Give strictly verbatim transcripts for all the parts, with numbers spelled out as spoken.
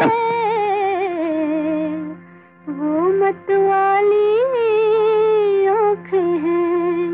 वो मतवाली आँखें हैं,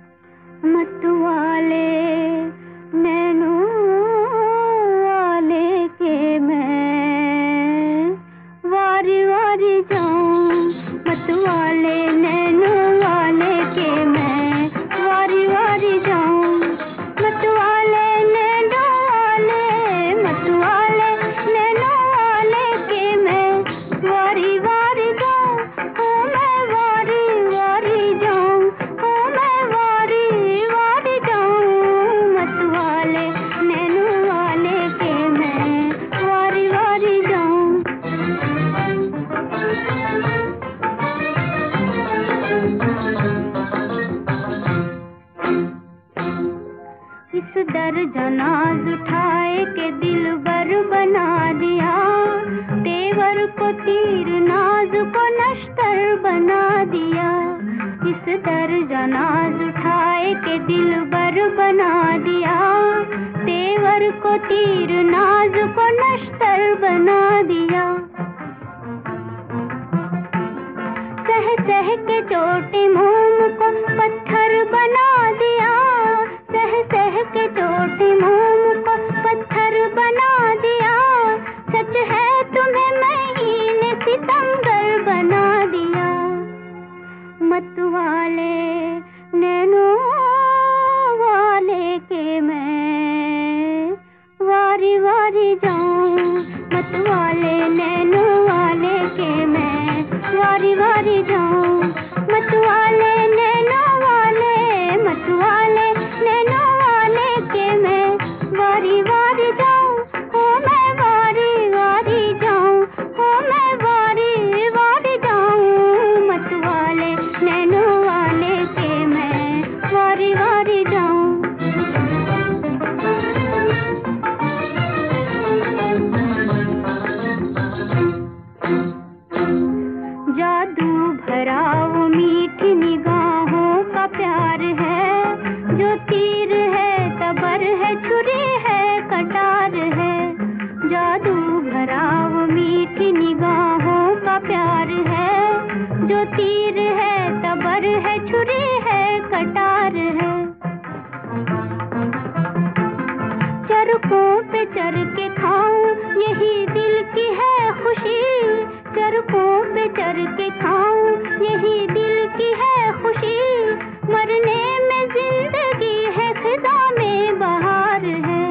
मतवाले नैनों वाले के मैं वारी वारी जाऊं, मतवाले नैनों वाले के मैं वारी वारी जाऊं, मतवाले नैनों वाले, मतवाले नैनों वाले के मैं वारी वारी जाऊं, ओ मैं वारी वारी जाऊं, ओ मैं वारी वारी जाऊं, मतवाले नैनों वाले के मैं वारी वारी जाऊं। इस दर्जा नाज उठाए के दिल बर बना दिया, तेवर को तीर नाज को नश्तर बना दिया। इस दर्जा नाज उठाए के दिल बर बना दिया, तेवर को तीर नाज को नश्तर बना दिया। सह सह के चोटी मोम को पत्थर बना दिया, सह सह के चोटी मोम को पत्थर बना दिया। सच है तुम्हें महीने सितमगर बना दिया, मतवाले नैनों वाले के मैं वारी वारी जाऊं, मतवाले नैनों वाले के मैं वारी वारी जाऊं, मतवाले नैनों वाले, मतवाले नैनों वाले के मैं वारी वारी जाऊं, ओ मैं वारी वारी जाऊं, ओ मैं वारी वारी जाऊं, मतवाले नैनों वाले के मैं वारी वारी जाऊं। जादू भरा वो मीठी निगाहों का प्यार है, जो तीर है तबर है छुरी है कटार है। जादू भरा वो मीठी निगाहों का प्यार है, जो तीर है तबर है छुरी है कटार है। चरकों पे चर के खाऊं यही दिल की है खुशी, चरकों पे चर के खाऊं यही दिल की है खुशी। मरने में जिंदगी है फिदा में बहार है,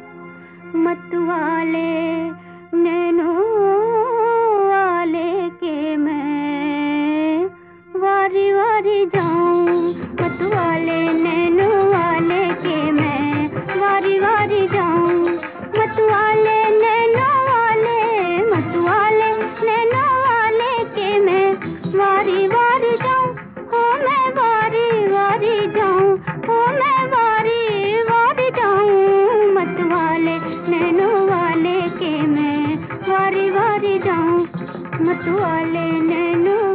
मतवाले नैनों वाले के मैं वारी वारी जाऊं, मतवाले नैनों वाले के मैं वारी वारी जाऊं, मतवाले नैनों वाले, मतवाले नैनों वाले के मैं वारी वारी जाऊं, ओ मैं वारी वारी जाऊं, ओ मैं वारी वारी जाऊं, मतवाले नैनों वाले के मैं वारी वारी जाऊं, मतवाले नैनों